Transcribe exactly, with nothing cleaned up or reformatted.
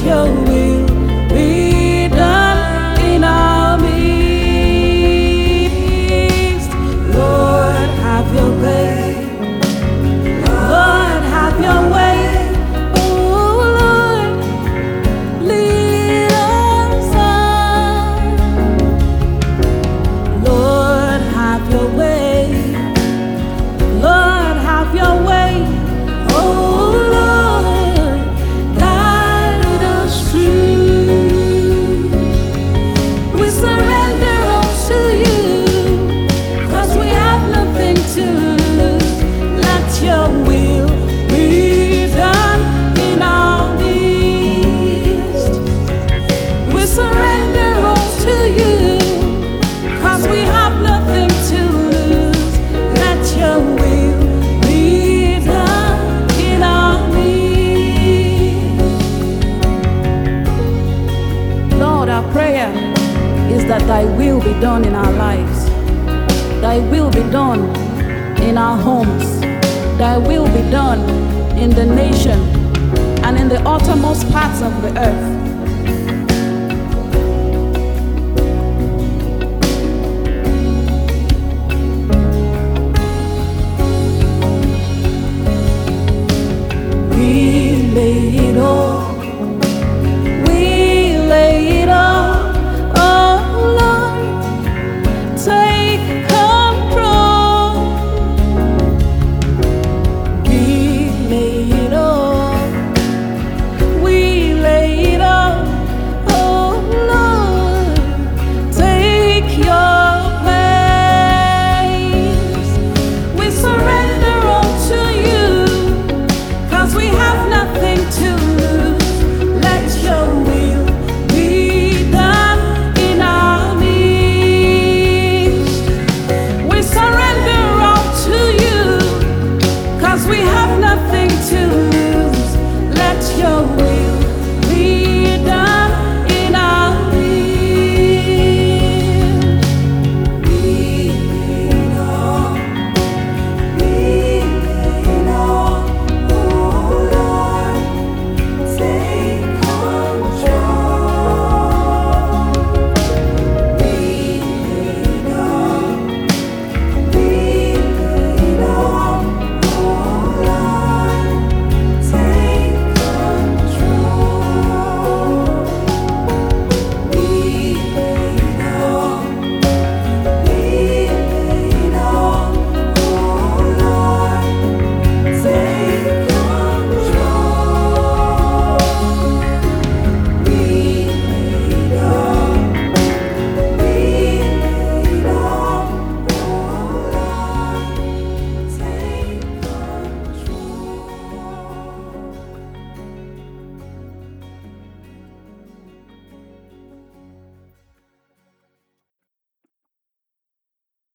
your will be done in our midst. Lord, have your way. Lord, have your way. Oh, Lord, lead us on. Lord, have your way. Lord, have your way. Oh, Lord, guide us through. We surrender all to you, 'cause we have nothing to lose. Let your will be done in our midst. We surrender all to you, 'cause we have nothing to lose. Let your will be done in our midst. Lord, our prayer is that thy will be done in our lives. Thy will be done in our homes. Thy will be done in the nation and in the uttermost parts of the earth.